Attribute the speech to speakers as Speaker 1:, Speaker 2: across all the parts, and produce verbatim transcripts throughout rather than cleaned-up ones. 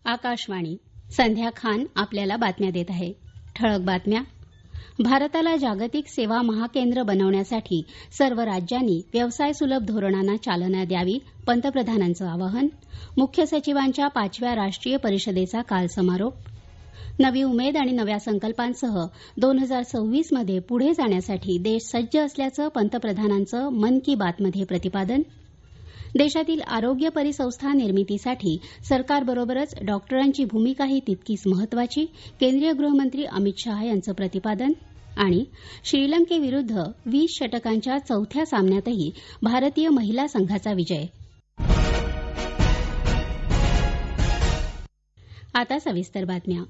Speaker 1: आकाशवाणी. संध्या खान आपल्याला बातम्या देत आहे. ठळक बातम्या. भारताला जागतिक सेवा महाकेंद्र बनवण्यासाठी सर्व राज्यांनी व्यवसाय सुलभ धोरणांना चालना द्यावी, पंतप्रधानांचं आवाहन. मुख्य सचिवांच्या पाचव्या राष्ट्रीय परिषदेचा काल समारोप. नवी उमेद आणि नव्या संकल्पांसह दोन हजार सव्वीस मध्ये पुढे जाण्यासाठी देश सज्ज असल्याचं पंतप्रधानांचं मन की बातमध्ये प्रतिपादन. देशातील आरोग्य परिसंस्था निर्मितीसाठी सरकारबरोबरच डॉक्टरांची भूमिकाही तितकीच महत्वाची, केंद्रीय गृहमंत्री अमित शहा यांचं प्रतिपादन. आणि श्रीलंकेविरुद्ध वीस षटकांच्या चौथ्या सामन्यातही भारतीय महिला संघाचा विजय. आता सविस्तर बातम्या.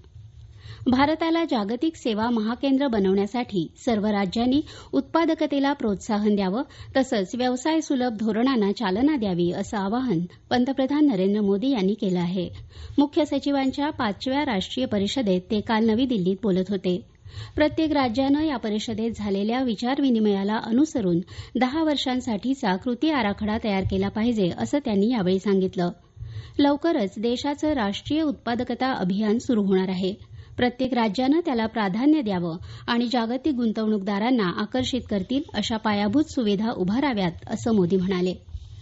Speaker 1: भारताला जागतिक सेवा महाकेंद्र बनवण्यासाठी सर्व राज्यांनी उत्पादकतेला प्रोत्साहन द्यावं, तसंच व्यवसाय सुलभ धोरणांना चालना द्यावी, असं आवाहन पंतप्रधान नरेंद्र मोदी यांनी केलं आहे. मुख्य सचिवांच्या पाचव्या राष्ट्रीय परिषदेत ते काल नवी दिल्लीत बोलत होते. प्रत्येक राज्यानं या परिषदेत झालेल्या विचारविनिमयाला अनुसरून दहा वर्षांसाठीचा कृती आराखडा तयार केला पाहिजे, असं त्यांनी यावेळी सांगितलं. लवकरच देशाचं राष्ट्रीय उत्पादकता अभियान सुरू होणार आहे. प्रत्येक राज्यानं त्याला प्राधान्य द्यावं आणि जागतिक गुंतवणूकदारांना आकर्षित करतील अशा पायाभूत सुविधा उभाराव्यात, असं मोदी म्हणाले.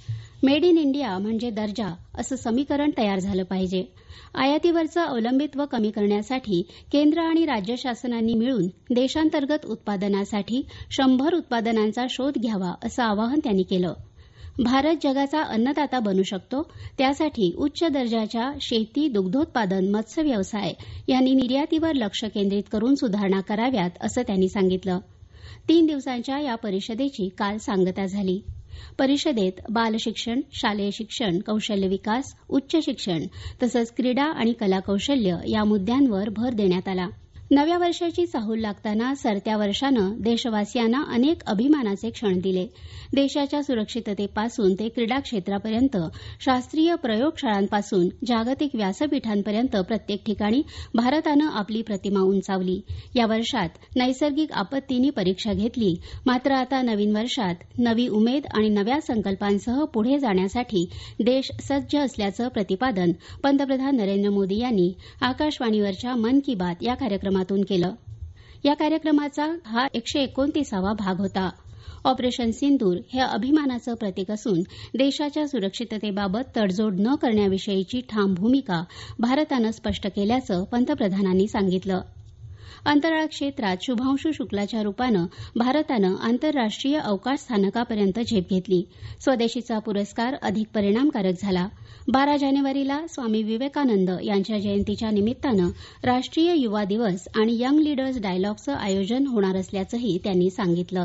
Speaker 1: मेड इन इंडिया म्हणजे दर्जा असं समीकरण तयार झालं पाहिजे. आयातीवरचं अवलंबित्व कमी करण्यासाठी केंद्र आणि राज्य शासनांनी मिळून देशांतर्गत उत्पादनासाठी शंभर उत्पादनांचा शोध घ्यावा, असं आवाहन त्यांनी केलं. भारत जगाचा अन्नदाता बनू शकतो, त्यासाठी उच्च दर्जाच्या शेती, दुग्धोत्पादन, मत्स्य व्यवसाय यांनी निर्यातीवर लक्ष केंद्रित करून सुधारणा कराव्यात, असं त्यांनी सांगितलं. तीन दिवसांच्या या परिषदेची काल सांगता झाली. परिषदेत बालशिक्षण, शालेय शिक्षण, कौशल्य विकास, उच्च शिक्षण तसंच क्रीडा आणि कलाकौशल्य या मुद्द्यांवर भर देण्यात आला. नव्या वर्षाची चाहूल लागताना सरत्या वर्षानं देशवासियांना अनेक अभिमानाचे क्षण दिले. देशाच्या सुरक्षिततेपासून ते क्रीडा क्षेत्रापर्यंत, शास्त्रीय प्रयोगशाळांपासून जागतिक व्यासपीठांपर्यंत प्रत्येक ठिकाणी भारतानं आपली प्रतिमा उंचावली. या वर्षात नैसर्गिक आपत्तींनी परीक्षा घेतली, मात्र आता नवीन वर्षात नवी उमेद आणि नव्या संकल्पांसह पुढे जाण्यासाठी देश सज्ज असल्याचं प्रतिपादन पंतप्रधान नरेंद्र मोदी यांनी आकाशवाणीवरच्या मन की बात या कार्यक्रमात केलं. या कार्यक्रमाचा हा एकशे एकोणतीसावा भाग होता. ऑपरेशन सिंदूर हे अभिमानाचं प्रतीक असून देशाच्या सुरक्षिततेबाबत तडजोड न करण्याविषयीची ठाम भूमिका भारतानं स्पष्ट केल्याचं पंतप्रधानांनी सांगितलं. अंतराळ क्षेत्रात शुभांशू शुक्लाच्या रूपानं भारतानं आंतरराष्ट्रीय अवकाश स्थानकापर्यंत झेप घेतली. स्वदेशीचा पुरस्कार अधिक परिणामकारक झाला. बारा जानेवारीला स्वामी विवेकानंद यांच्या जयंतीच्या निमित्तानं राष्ट्रीय युवा दिवस आणि यंग लीडर्स डायलॉगचं आयोजन होणार असल्याचंही त्यांनी सांगितलं.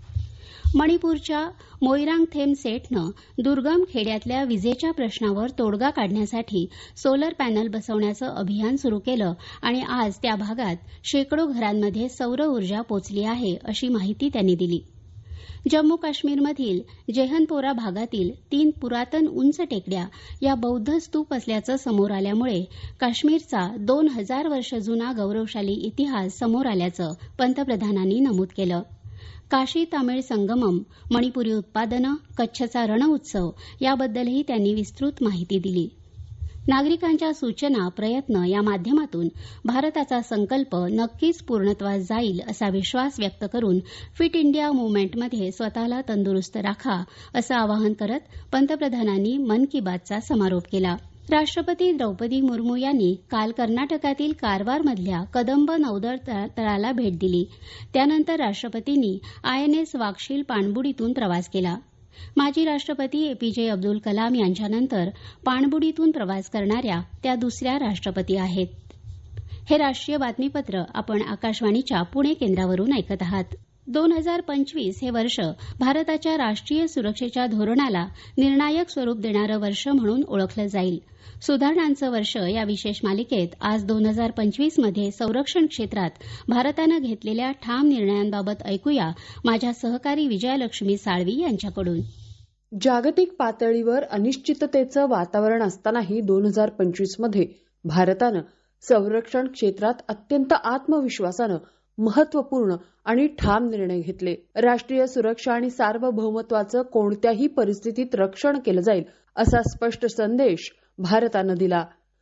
Speaker 1: मणिपूरच्या मोईरांगथेम सेटनं दुर्गम खेड्यातल्या विजेच्या प्रश्नावर तोडगा काढण्यासाठी सोलर पॅनल बसवण्याचं अभियान सुरू केलं आणि आज त्या भागात शेकडो घरांमध्ये सौर ऊर्जा पोचली आहे, अशी माहिती त्यांनी दिली. जम्मू काश्मीरमधील जेहनपोरा भागातील तीन पुरातन उंच टेकड्या या बौद्ध स्तूप असल्याचं समोर आल्यामुळे काश्मीरचा दोन हजार वर्ष जुना गौरवशाली इतिहास समोर आल्याचं पंतप्रधानांनी नमूद केलं. काशी तामिळ संगमम, मणिपुरी उत्पादनं, कच्छचा रण उत्सव याबद्दलही त्यांनी विस्तृत माहिती दिली. नागरिकांच्या सूचना, प्रयत्न या माध्यमातून भारताचा संकल्प नक्कीच पूर्णत्वास जाईल असा विश्वास व्यक्त करून फिट इंडिया मूव्हमेंटमध्ये स्वतःला तंदुरुस्त राखा, असं आवाहन करत पंतप्रधानांनी मन की बातचा समारोप केला. राष्ट्रपती द्रौपदी मुर्मू यांनी काल कर्नाटकातील कारवारमधल्या कदंब नौदल तळाला भेट दिली. त्यानंतर राष्ट्रपतींनी आयएनएस वाक्षील पाणबुडीतून प्रवास केला. माजी राष्ट्रपती एपीजे अब्दुल कलाम यांच्यानंतर पाणबुडीतून प्रवास करणाऱ्या त्या दुसऱ्या राष्ट्रपती आहेत. हे राष्ट्रीय बातमीपत्र आपण आकाशवाणीच्या पुणे केंद्रावरून ऐकत आहात. दोन हजार पंचवीस हे वर्ष भारताच्या राष्ट्रीय सुरक्षेच्या धोरणाला निर्णायक स्वरूप देणारं वर्ष म्हणून ओळखलं जाईल. सुधारणांचं वर्ष या विशेष मालिकेत आज दोन हजार पंचवीस मध्ये संरक्षण क्षेत्रात भारतानं घेतलेल्या ठाम निर्णयांबाबत ऐकूया माझ्या सहकारी विजयालक्ष्मी साळवी यांच्याकडून.
Speaker 2: जागतिक पातळीवर अनिश्चिततेचं वातावरण असतानाही दोन हजार पंचवीस मध्ये भारतानं संरक्षण क्षेत्रात अत्यंत आत्मविश्वासानं महत्वपूर्ण आणि ठाम निर्णय घेतले. राष्ट्रीय सुरक्षा आणि सार्वभौमत्वाचं कोणत्याही परिस्थितीत रक्षण केलं जाईल असा स्पष्ट संदेश भारतानं दिला.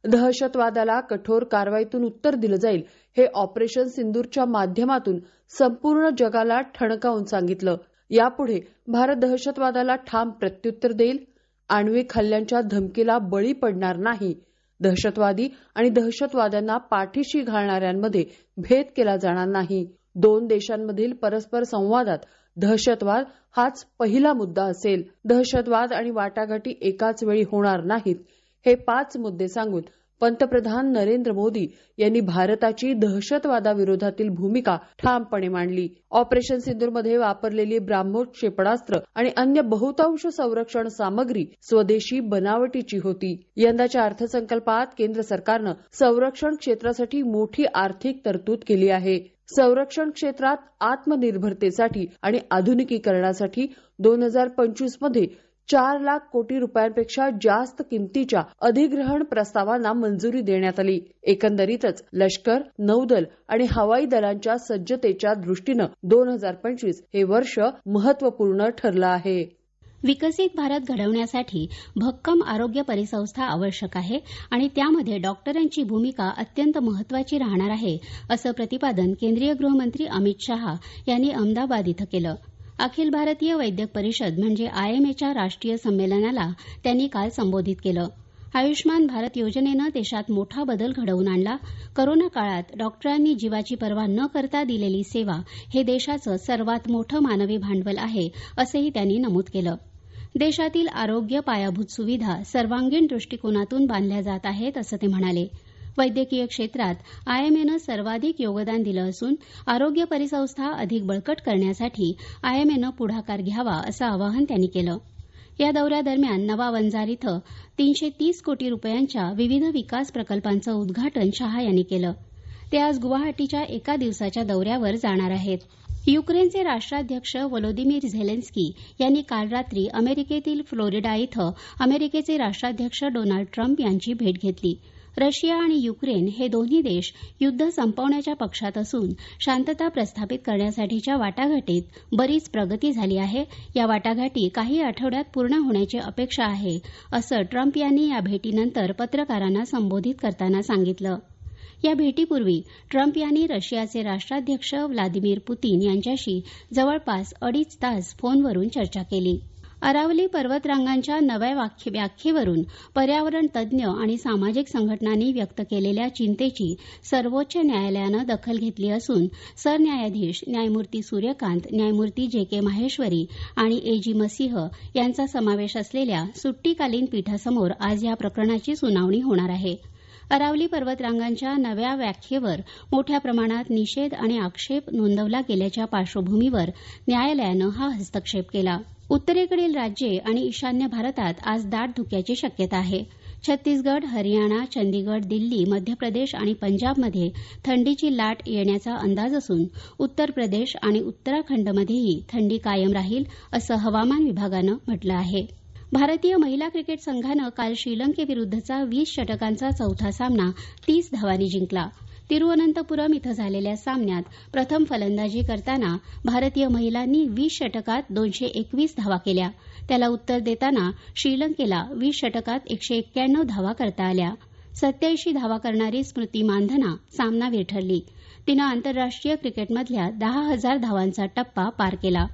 Speaker 2: दहशतवादाला कठोर कारवाईतून उत्तर दिलं जाईल हे ऑपरेशन सिंदूरच्या माध्यमातून संपूर्ण जगाला ठणकावून सांगितलं. यापुढे भारत दहशतवादाला ठाम प्रत्युत्तर देईल, आण्विक हल्ल्यांच्या धमकीला बळी पडणार नाही, दहशतवादी आणि दहशतवाद्यांना पाठीशी घालणाऱ्यांमध्ये भेद केला जाणार नाही. दोन देशांमधील परस्पर संवादात दहशतवाद हाच पहिला मुद्दा असेल. दहशतवाद आणि वाटाघाटी एकाच वेळी होणार नाहीत, हे पाच मुद्दे सांगून पंतप्रधान नरेंद्र मोदी यांनी भारताची दहशतवादाविरोधातील भूमिका ठामपणे मांडली. ऑपरेशन सिंदूरमध्ये वापरलेली ब्राह्मोस क्षेपणास्त्र आणि अन्य बहुतांश संरक्षण सामग्री स्वदेशी बनावटीची होती. यंदाच्या अर्थसंकल्पात केंद्र सरकारनं संरक्षण क्षेत्रासाठी मोठी आर्थिक तरतूद केली आहे. संरक्षण क्षेत्रात आत्मनिर्भरतेसाठी आणि आधुनिकीकरणासाठी दोन हजार पंचवीस मध्ये चार लाख कोटी रुपयांपेक्षा जास्त किमतीच्या अधिग्रहण प्रस्तावांना मंजुरी देण्यात आली. एकंदरीतच लष्कर, नौदल आणि हवाई दलांच्या सज्जतेच्या दृष्टीनं दोन हजार पंचवीस हे वर्ष महत्वपूर्ण ठरलं आहे.
Speaker 1: विकसित भारत घडवण्यासाठी भक्कम आरोग्य परिसंस्था आवश्यक आहे आणि त्यामध्ये डॉक्टरांची भूमिका अत्यंत महत्वाची राहणार आहे, असं प्रतिपादन केंद्रीय गृहमंत्री अमित शहा यांनी अहमदाबाद इथं केलं. अखिल भारतीय वैद्यक परिषद म्हणजे आयएमएच्या राष्ट्रीय संमेलनाला त्यांनी काल संबोधित केलं. आयुष्मान भारत योजनेनं देशात मोठा बदल घडवून आणला. कोरोना काळात डॉक्टरांनी जीवाची पर्वा न करता दिलेली सेवा हे देशाचं सर्वात मोठं मानवी भांडवल आहे, असंही त्यांनी नमूद केलं. देशातील आरोग्य पायाभूत सुविधा सर्वांगीण दृष्टिकोनातून बांधल्या जात आहेत, असं ते म्हणाले. वैद्यकीय क्षेत्रात आयएमएनं सर्वाधिक योगदान दिलं असून आरोग्य परिसंस्था अधिक बळकट करण्यासाठी आयएमएनं पुढाकार घ्यावा, असं आवाहन त्यांनी केलं. या दौऱ्यादरम्यान नवा वंजार इथं तीनशे तीस कोटी रुपयांच्या विविध विकास प्रकल्पांचं उद्घाटन शहा यांनी केलं. ते आज गुवाहाटीच्या एका दिवसाच्या दौऱ्यावर जाणार आहेत. युक्रेनचे राष्ट्राध्यक्ष व्लोदिमीर झेलेन्स्की यांनी काल रात्री अमेरिकेतील फ्लोरिडा इथं अमेरिकेचे राष्ट्राध्यक्ष डोनाल्ड ट्रम्प यांची भेट घेतली. रशिया आणि युक्रेन हे दोन्ही देश युद्ध संपवण्याच्या पक्षात असून शांतता प्रस्थापित करण्यासाठीच्या वाटाघाटीत बरीच प्रगती झाली आहे. या वाटाघाटी काही आठवड्यात पूर्ण होण्याची अपेक्षा आहे, असं ट्रम्प यांनी या भेटीनंतर पत्रकारांना संबोधित करताना सांगितलं. या भेटीपूर्वी ट्रम्प यांनी रशियाचे राष्ट्राध्यक्ष व्लादिमीर पुतीन यांच्याशी जवळपास अडीच तास फोनवरून चर्चा केली. अरावली पर्वतरांगांच्या नव्या व्याख्येवरून पर्यावरण तज्ज्ञ आणि सामाजिक संघटनांनी व्यक्त केलेल्या चिंतेची सर्वोच्च न्यायालयानं दखल घेतली असून सरन्यायाधीश न्यायमूर्ती सूर्यकांत, न्यायमूर्ती जे के माहेश्वरी आणि ए जी मसीह यांचा समावेश असलेल्या सुट्टीकालीन पीठासमोर आज या प्रकरणाची सुनावणी होणार आहे. अरावली पर्वतरांगांच्या नव्या व्याख्येवर मोठ्या प्रमाणात निषेध आणि आक्षेप नोंदवला गेल्याच्या पार्श्वभूमीवर न्यायालयानं हा हस्तक्षेप केला. उत्तरेकडील राज्ये आणि ईशान्य भारतात आज दाट धुक्याची शक्यता आहे. छत्तीसगड, हरियाणा, चंदीगड, दिल्ली, मध्य प्रदेश आणि पंजाबमध्ये थंडीची लाट येण्याचा अंदाज असून उत्तर प्रदेश आणि उत्तराखंडमध्येही थंडी कायम राहील, असं हवामान विभागानं म्हटलं आहे. भारतीय महिला क्रिकेट संघानं काल श्रीलंकेविरुद्धचा वीस षटकांचा चौथा सामना तीस धावांनी जिंकला. तिरुवनंतपुरम इथं झालेल्या सामन्यात प्रथम फलंदाजी करताना भारतीय महिलांनी वीस षटकात दोनशे एकवीस धावा केल्या. त्याला उत्तर देताना श्रीलंकेला वीस षटकात एकशे एक्क्याण्णव धावा करता आल्या. सत्याऐंशी धावा करणारी स्मृती मानधना सामनावीर ठरली. तिनं आंतरराष्ट्रीय क्रिकेटमधल्या दहा हजार धावांचा टप्पा पार केला.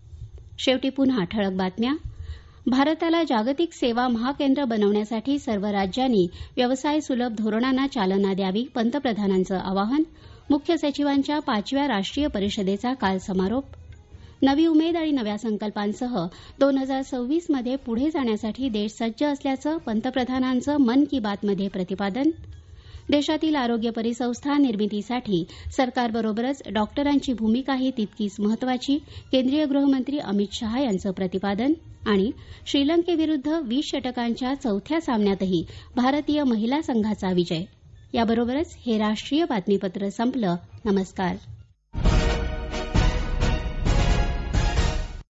Speaker 1: शेवटी पुन्हा ठळक बातम्या. भारताला जागतिक सेवा महाकेंद्र बनवण्यासाठी सर्व राज्यांनी व्यवसाय सुलभ धोरणांना चालना द्यावी, पंतप्रधानांचं आवाहन. मुख्य सचिवांच्या पाचव्या राष्ट्रीय परिषदेचा काल समारोप. नवी उमेद आणि नव्या संकल्पांसह दोन हजार सव्वीस मध्ये पुढे जाण्यासाठी देश सज्ज असल्याचं पंतप्रधानांचं मन की बातमध्ये प्रतिपादन. देशातील आरोग्य परिसंस्था निर्मितीसाठी सरकारबरोबरच डॉक्टरांची भूमिकाही तितकीच महत्वाची, केंद्रीय गृहमंत्री अमित शहा यांचं प्रतिपादन. आणि श्रीलंकेविरुद्ध वीस षटकांच्या चौथ्या सामन्यातही भारतीय महिला संघाचा विजय. याबरोबरच हे राष्ट्रीय बातमीपत्र संपलं. नमस्कार.